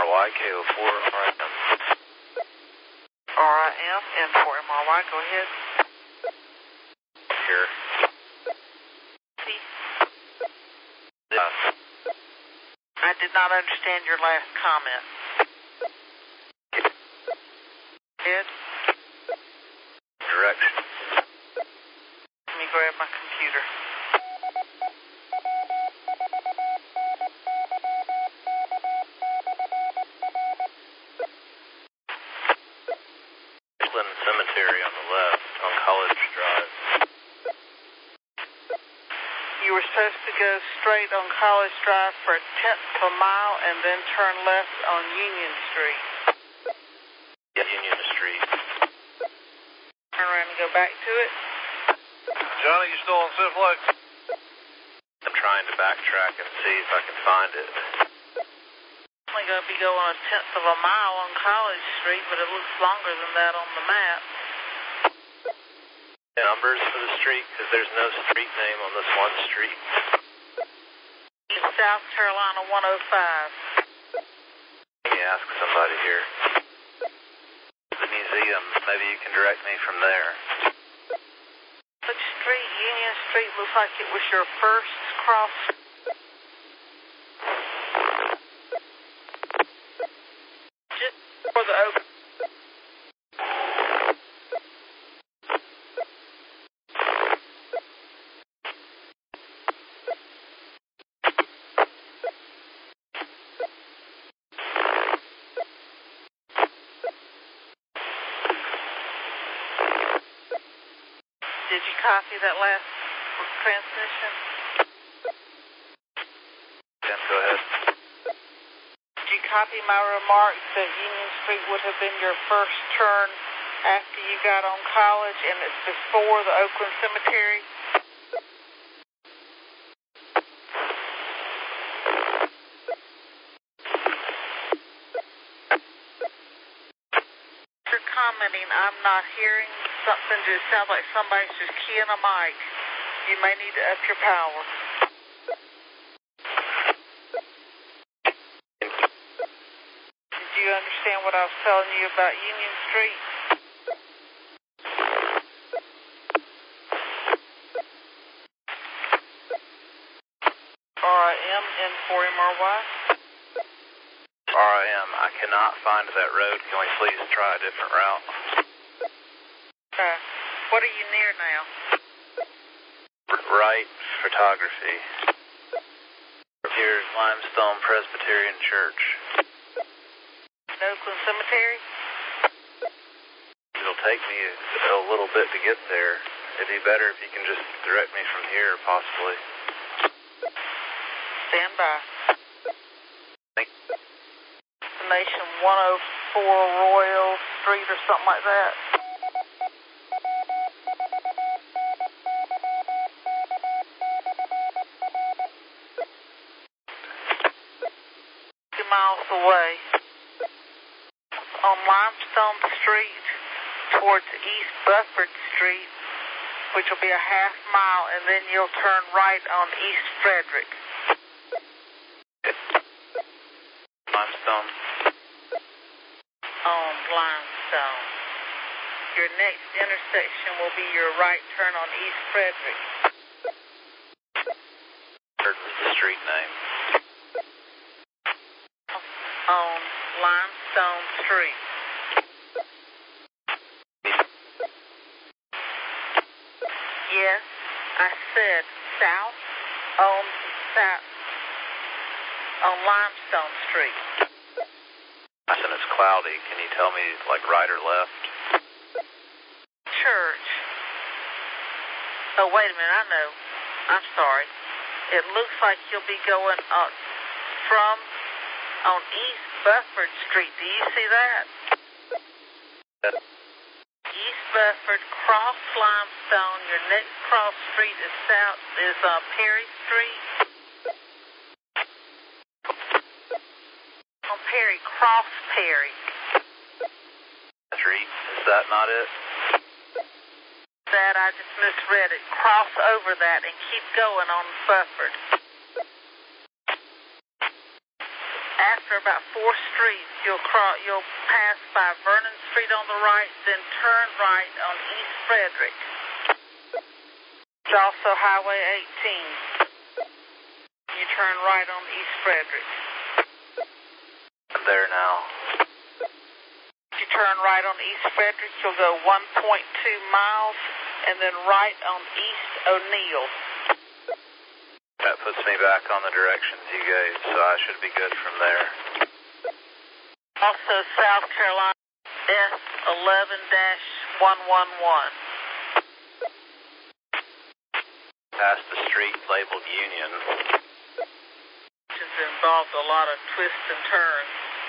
MRY, KO4, RIM. RIM, N4MRY, go ahead. Here. See? I did not understand your last comment. Ed? Direction. Let me grab my computer. Cemetery on the left on College Drive. You were supposed to go straight on College Drive for a tenth of a mile and then turn left on Union Street. Yeah, Union Street. Turn around and go back to it. Johnny, you still on Simplex? I'm trying to backtrack and see if I can find it. Only going to be going a tenth of a mile on College Street, but it looks longer than that on the map. Numbers for the street, because there's no street name on this one street. East South Carolina 105. Let me ask somebody here. The museum, maybe you can direct me from there. Which street? Union Street looks like it was your first cross. Just for the open. Did you copy that last transmission? Then go ahead. Did you copy my remarks that Union Street would have been your first turn after you got on College and it's before the Oakland Cemetery? You're commenting, I'm not hearing something, just sounds like somebody's just keying a mic. You may need to up your power. Did you understand what I was telling you about Union Street? RIM, N4MRY. RIM, I cannot find that road. Can we please try a different route? Okay. What are you near now? Right photography. Here's Limestone Presbyterian Church. Oakland Cemetery? It'll take me a little bit to get there. It'd be better if you can just direct me from here, possibly. Stand by. Thank you. Destination 104 Royal Street or something like that. Miles away on Limestone Street towards East Bufford Street, which will be a half mile, and then you'll turn right on East Frederick. Limestone. On Limestone. Your next intersection will be your right turn on East Frederick. Heard the street name. On Limestone Street. Yes, I said south on Limestone Street. And it's cloudy. Can you tell me, like, right or left? Church. Oh, wait a minute, I know. I'm sorry. It looks like you'll be going on East Bufford Street. Do you see that? East Bufford, cross Limestone. Your next cross street is Perry Street. On Perry, cross Perry. Street. Is that not it? That I just misread it. Cross over that and keep going on Bufford. after about 4 streets, you'll pass by Vernon Street on the right, then turn right on East Frederick. It's also Highway 18. You turn right on East Frederick. I'm there now. If you turn right on East Frederick, you'll go 1.2 miles, and then right on East O'Neill. That puts me back on the directions you gave, so I should be good from there. Also South Carolina S11-111. Past the street labeled Union. Which has involved a lot of twists and turns.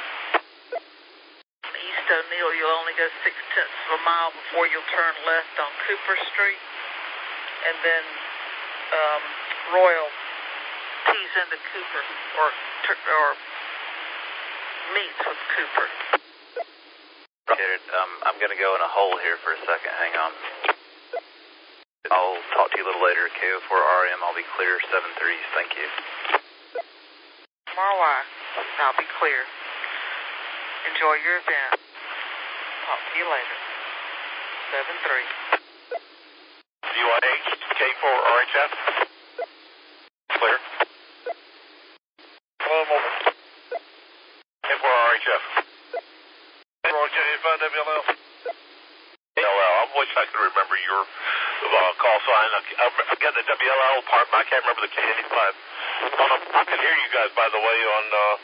East O'Neill, you'll only go 0.6 of a mile before you'll turn left on Cooper Street. And then Royal tees into Cooper or meets with Cooper. I'm going to go in a hole here for a second. Hang on. I'll talk to you a little later. KO4RM, I'll be clear. 7-3, thank you. RY, I'll be clear. Enjoy your event. Talk to you later. 7-3. UIH, K4RHF. Clear. Hello, mobile. K4RHF. K5WLL. I wish I could remember your call sign. I've got the WLL part, but I can't remember the K85. I can hear you guys, by the way, on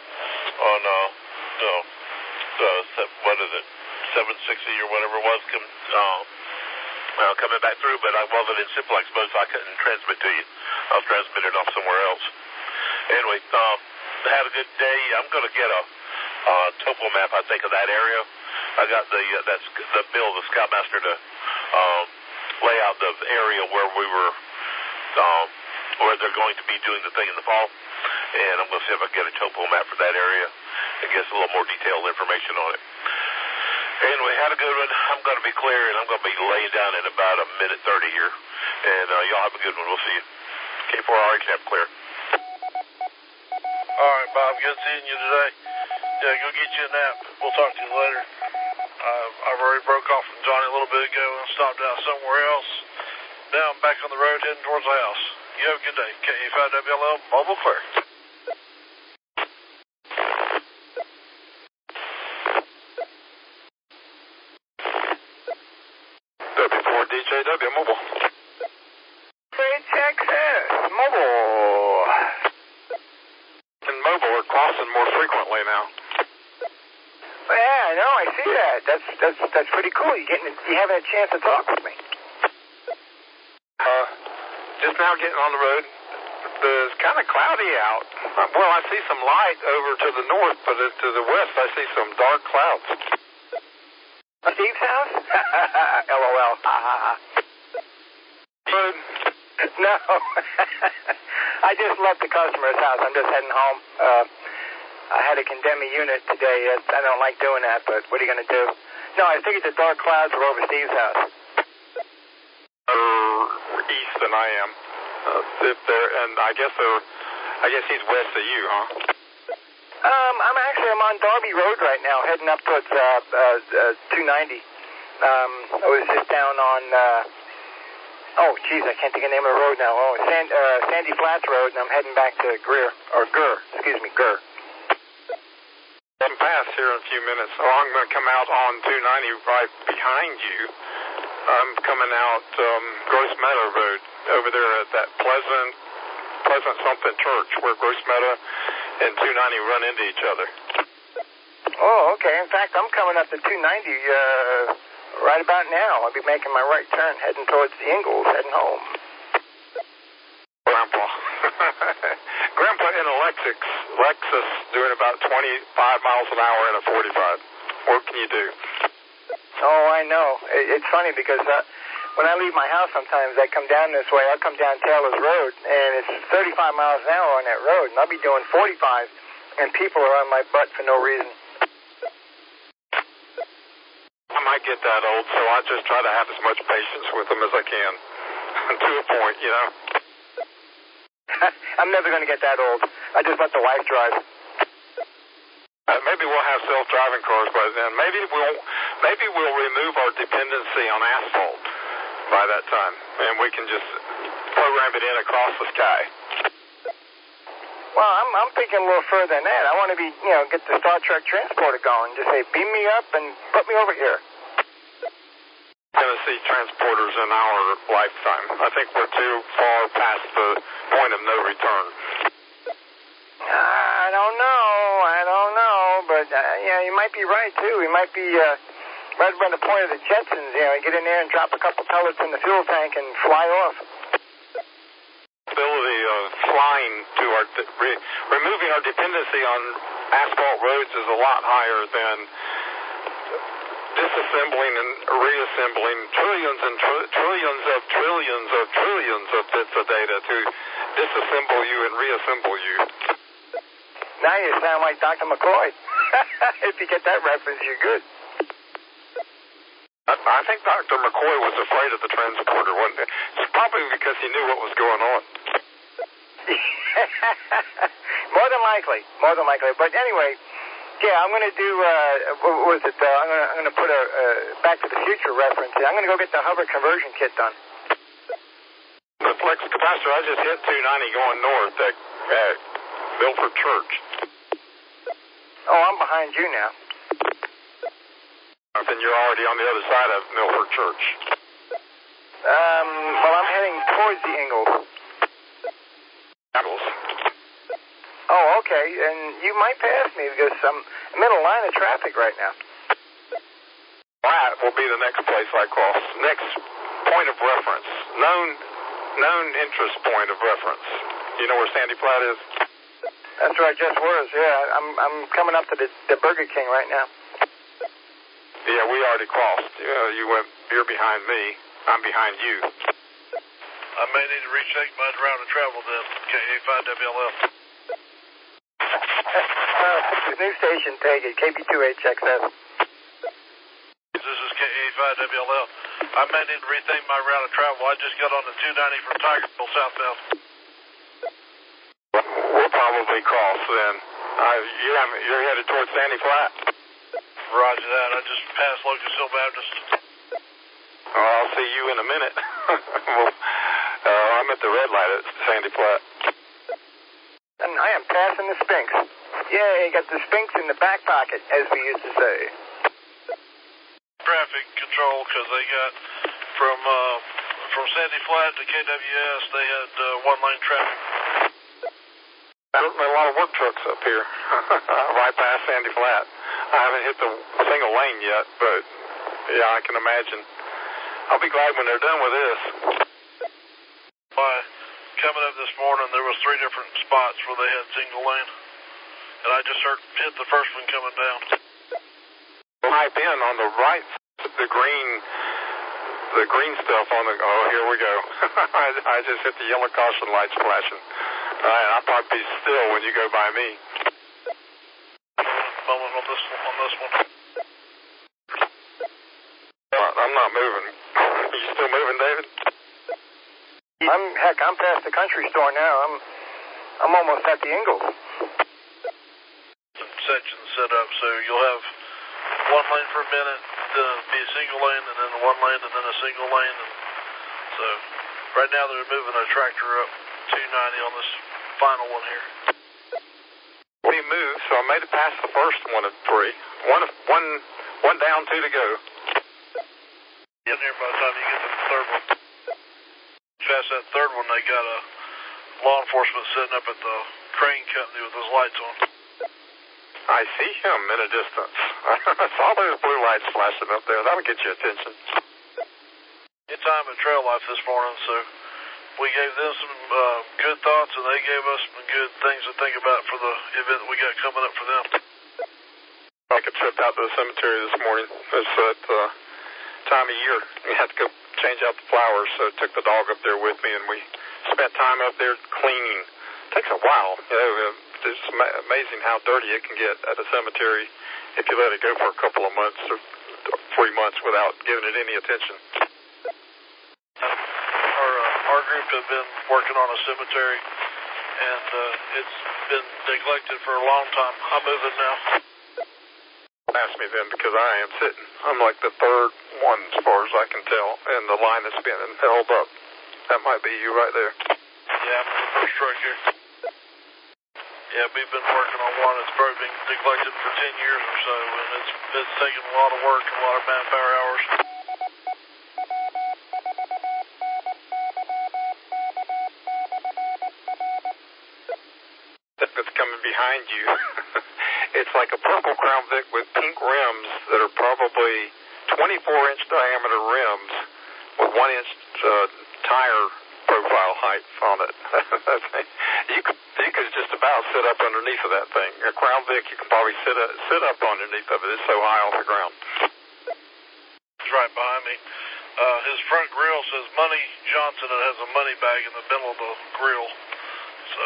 what is it, 760 or whatever it was, coming back through, but I wasn't in simplex mode, so I couldn't transmit to you. I was transmitting off somewhere else. Anyway, had a good day. I'm going to get a topo map, I think, of that area. I got the bill, the Scoutmaster, to lay out the area where we were, where they're going to be doing the thing in the fall. And I'm going to see if I can get a topo map for that area and get a little more detailed information on it. Anyway, had a good one. I'm going to be clear, and I'm going to be laying down in about a minute 30 here. And y'all have a good one. We'll see you. K4RH, clear. All right, Bob. Good seeing you today. Yeah, go get you a nap. We'll talk to you later. I've already broke off from Johnny a little bit ago and stopped out somewhere else. Now I'm back on the road heading towards the house. You have a good day. KA5WLL, mobile clear. W4DJW, mobile. Great Texas, mobile. And mobile are crossing more frequently now. Yeah, I know. I see that. That's pretty cool. You having a chance to talk with me? Just now getting on the road. It's kind of cloudy out. Well, I see some light over to the north, but to the west I see some dark clouds. Steve's house? LOL. Road? No. I just left the customer's house. I'm just heading home. I had to condemn a unit today. I don't like doing that, but what are you going to do? No, I figured the dark clouds were over Steve's house. East than I am. And I guess he's west of you, huh? I'm on Darby Road right now, heading up towards 290. I was just down on I can't think of the name of the road now. Sandy Flats Road, and I'm heading back to Gurr. I'm past here in a few minutes, so I'm going to come out on 290 right behind you. I'm coming out Gross Meadow Road over there at that Pleasant something church where Gross Meadow and 290 run into each other. Oh, okay. In fact, I'm coming up to 290 right about now. I'll be making my right turn, heading towards the Ingalls, heading home. Grandpa in a Lexus doing about 25 miles an hour in a 45. What can you do? Oh, I know. It's funny because when I leave my house sometimes, I come down this way. I'll come down Taylor's Road, and it's 35 miles an hour on that road, and I'll be doing 45, and people are on my butt for no reason. I might get that old, so I just try to have as much patience with them as I can. To a point, you know. I'm never going to get that old. I just let the wife drive. Maybe we'll have self-driving cars by then. Maybe we'll remove our dependency on asphalt by that time, and we can just program it in across the sky. Well, I'm thinking a little further than that. I want to be, get the Star Trek transporter going. Just say, beam me up and put me over here. Going to see transporters in our lifetime. I think we're too far past the point of no return. I don't know, but you might be right too. We might be right by the point of the Jetsons. Get in there and drop a couple pellets in the fuel tank and fly off. Ability of flying to removing our dependency on asphalt roads is a lot higher than disassembling and reassembling trillions and trillions of bits of data to disassemble you and reassemble you. Now you sound like Dr. McCoy. If you get that reference, you're good. I think Dr. McCoy was afraid of the transporter, wasn't he? It's probably because he knew what was going on. More than likely. But anyway, I'm going to do, I'm going to put a Back to the Future reference. I'm going to go get the Hubbard conversion kit done. The flex capacitor, I just hit 290 going north at Milford Church. Oh, I'm behind you now. Then you're already on the other side of Milford Church. Well, I'm heading towards the Ingalls. Oh, okay. And you might pass me because I'm in a line of traffic right now. That will be the next place I cross. Next point of reference. Known interest point of reference. You know where Sandy Flat is? That's where I just was, yeah. I'm coming up to the Burger King right now. Yeah, we already crossed. You're behind me. I'm behind you. I may need to recheck my route of travel then. KA5WLF. The new station tag is KB2HXS. This is KA5WLF. I may need to rethink my route of travel. I just got on the 290 from Tigerville southbound. We'll probably cross then. You're headed towards Sandy Flat. Roger that. I just passed Locust Hill Baptist. Oh, I'll see you in a minute. I'm at the red light at Sandy Flat. And I am passing the Sphinx. Yay, got the Sphinx in the back pocket, as we used to say. Traffic control, because they got from Sandy Flat to KWS, they had one-lane traffic. Certainly a lot of work trucks up here, right past Sandy Flat. I haven't hit the single lane yet, but yeah, I can imagine. I'll be glad when they're done with this. Coming up this morning, there was 3 different spots where they had single lane, and I just hit the first one coming down. Type in on the right, the green stuff on the. Oh, here we go. I just hit the yellow caution lights flashing. All right, I'll probably be still when you go by me. Moment on this one. I'm not moving. Are you still moving, David? I'm past the country store now. I'm almost at the Ingalls. Sections set up, so you'll have one lane for a minute, then be a single lane, and then one lane, and then a single lane. And so right now they're moving a tractor up 290 on this final one here. We moved, so I made it past the first one of 3. One down, 2 to go. Get there by the time you get to the third one. Past that third one, they got a law enforcement sitting up at the crane company with his lights on. I see him in a distance. I saw those blue lights flashing up there. That'll get your attention. It's time at Trail Life this morning, so we gave them some good thoughts, and they gave us some good things to think about for the event that we got coming up for them. I took a trip out to the cemetery this morning. It's that time of year. We had to go change out the flowers, so I took the dog up there with me, and we spent time up there cleaning. It takes a while. It's amazing how dirty it can get at a cemetery if you let it go for a couple of months or 3 months without giving it any attention. Our group has been working on a cemetery, and it's been neglected for a long time. I'm moving now. past me then because I am sitting. I'm like the third one as far as I can tell, and the line that's been held up. That might be you right there. Yeah, I'm the first truck here. Yeah, we've been working on one that's probably been neglected for 10 years or so, and it's taken a lot of work and a lot of manpower hours. That's coming behind you. It's like a purple Crown Vic with pink rims that are probably 24-inch diameter rims with 1-inch tire profile height on it. you could just about sit up underneath of that thing. A Crown Vic, you can probably sit up underneath of it. It's so high off the ground. It's right behind me. His front grill says Money Johnson. It has a money bag in the middle of the grill. So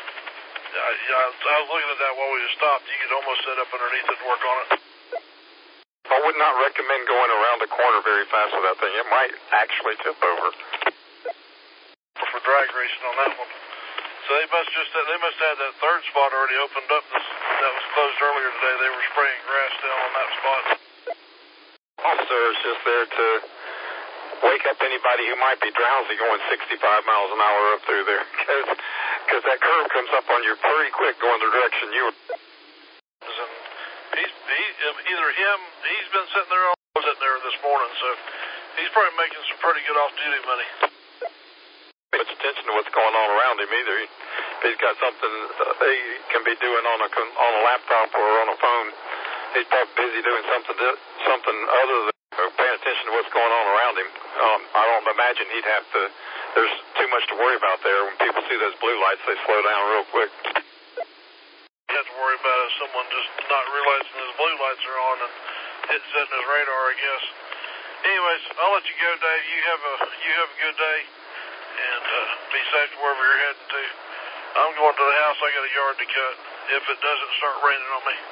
I was looking at that while we just stopped. You could almost sit up underneath it and work on it. I would not recommend going around the corner very fast with that thing. It might actually tip over. For drag racing on that one. So they must have that third spot already opened up. That was closed earlier today. They were spraying grass down on that spot. Officer is just there to wake up anybody who might be drowsy going 65 miles an hour up through there, because that curve comes up on you pretty quick going the direction you were. He's been sitting there this morning, so he's probably making some pretty good off-duty money. Much attention to what's going on around him either. He's got something he can be doing on a laptop or on a phone. He's probably busy doing something other than paying attention to what's going on around him. I don't imagine he'd have to. There's too much to worry about there. When people see those blue lights, they slow down real quick. You have to worry about if someone just not realizing his blue lights are on and setting his radar, I guess. Anyways, I'll let you go, Dave. You have a good day, and be safe wherever you're heading to. I'm going to the house. I got a yard to cut if it doesn't start raining on me.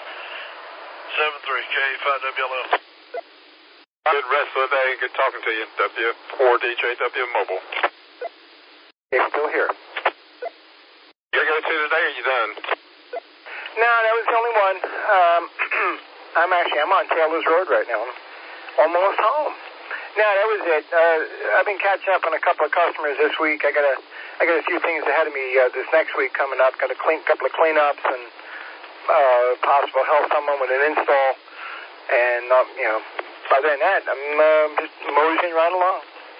73K5WLL. Good rest of the day. Good talking to you. W4DJW Mobile. It's still here. You gonna go to today, or are you done? No, that was the only one. I'm on Taylor's Road right now. I'm almost home. No, that was it. I've been catching up on a couple of customers this week. I got a few things ahead of me this next week coming up. Got a couple of cleanups and possible help someone with an install. And other than that, I'm just moseying right along.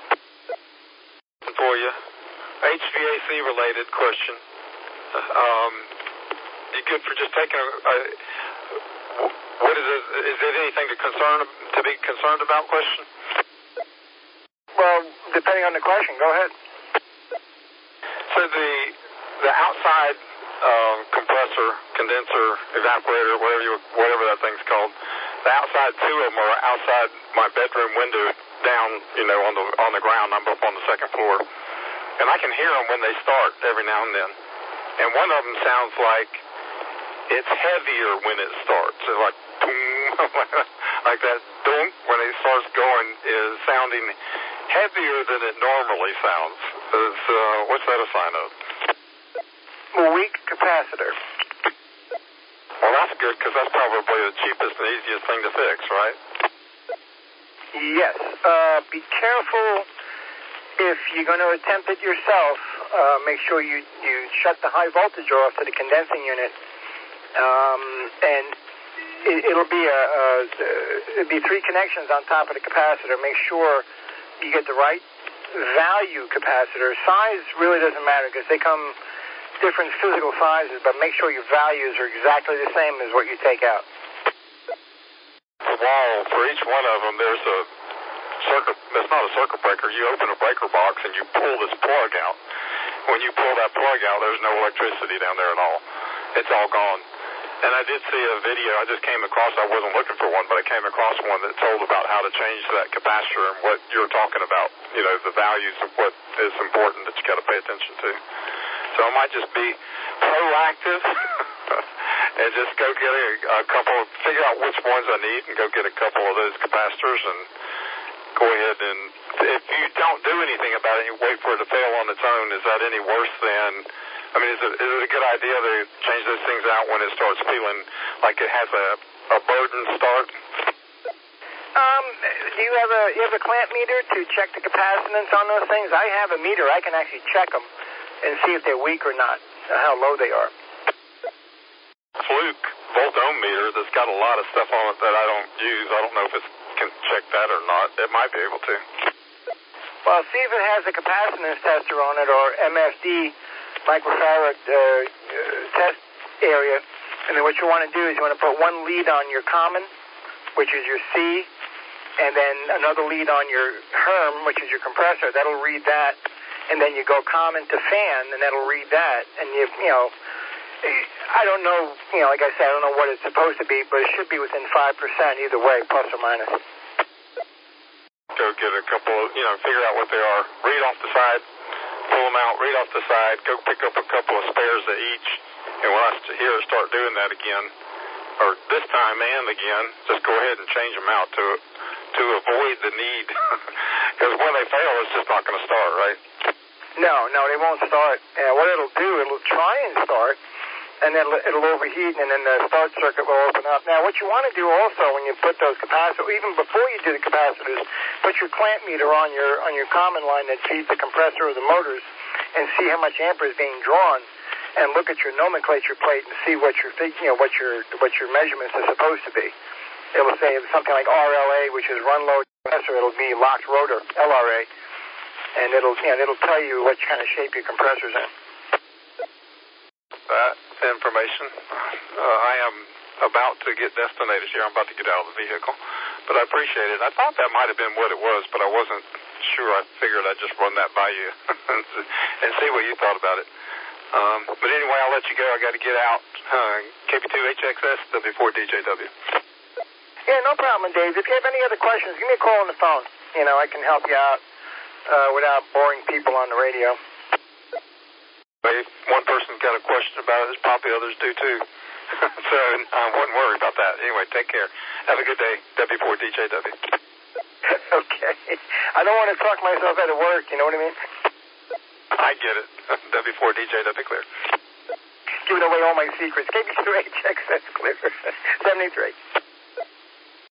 For you, HVAC related question. You good for just taking what is it? Is it anything to be concerned about? Question. Well, depending on the question, go ahead. So the outside compressor, condenser, evaporator, whatever that thing's called, the outside two of them are outside my bedroom window down, on the ground. I'm up on the second floor, and I can hear them when they start every now and then. And one of them sounds like it's heavier when it starts. It's like like that dunk when it starts going is sounding heavier than it normally sounds. What's that a sign of? A weak capacitor. Well, that's good because that's probably the cheapest and easiest thing to fix, right? Yes. Be careful if you're going to attempt it yourself. Make sure you shut the high voltage off to the condensing unit, and it'll be 3 connections on top of the capacitor. Make sure you get the right value capacitor. Size really doesn't matter because they come different physical sizes, but make sure your values are exactly the same as what you take out. The wall, for each one of them, there's a circuit. It's not a circuit breaker. You open a breaker box and you pull this plug out. When you pull that plug out, there's no electricity down there at all. It's all gone. And I did see a video I just came across. I wasn't looking for one, but I came across one that told about how to change that capacitor and what you're talking about, the values of what is important that you got to pay attention to. So I might just be proactive and just go get a couple, figure out which ones I need and go get a couple of those capacitors and go ahead and if you don't do anything about it and you wait for it to fail on its own, is that any worse than, is it a good idea to change those things out when it starts feeling like it has a a burden start? Do you have a clamp meter to check the capacitance on those things? I have a meter. I can actually check them and see if they're weak or not, how low they are. Fluke volt-ohm meter that's got a lot of stuff on it that I don't use. I don't know if it can check that or not. It might be able to. Well, see if it has a capacitance tester on it or MFD, microfarad test area. And then what you want to do is you want to put one lead on your common, which is your C, and then another lead on your Herm, which is your compressor. That'll read that. And then you go common to fan, and that'll read that. And you know, I don't know, like I said, I don't know what it's supposed to be, but it should be within 5% either way, plus or minus. Go get a couple of, figure out what they are. Read off the side, pull them out, read off the side, go pick up a couple of spares of each. And when I hear her start doing that again, or this time and again, just go ahead and change them out to avoid the need. Because when they fail, it's just not going to start, right? No, they won't start. What it'll do, it'll try and start, and then it'll overheat, and then the start circuit will open up. Now, what you want to do also when you put those capacitors, even before you do the capacitors, put your clamp meter on your common line that feeds the compressor or the motors, and see how much ampere is being drawn, and look at your nomenclature plate and see what your what your measurements are supposed to be. It'll say something like RLA, which is run load compressor. It'll be locked rotor, LRA. And it'll tell you what kind of shape your compressor's in. That information. I am about to get destinated here. I'm about to get out of the vehicle. But I appreciate it. I thought that might have been what it was, but I wasn't sure. I figured I'd just run that by you and see what you thought about it. But anyway, I'll let you go. I got to get out. KB2HXS, W4DJW. Yeah, no problem, Dave. If you have any other questions, give me a call on the phone. I can help you out. Without boring people on the radio. If one person's got a question about it, there's probably others do too. So I wouldn't worry about that. Anyway, take care. Have a good day. W4DJW. Okay. I don't want to talk myself out of work, you know what I mean? I get it. W4DJW clear. Giving away all my secrets. KB2HXS clear. 73.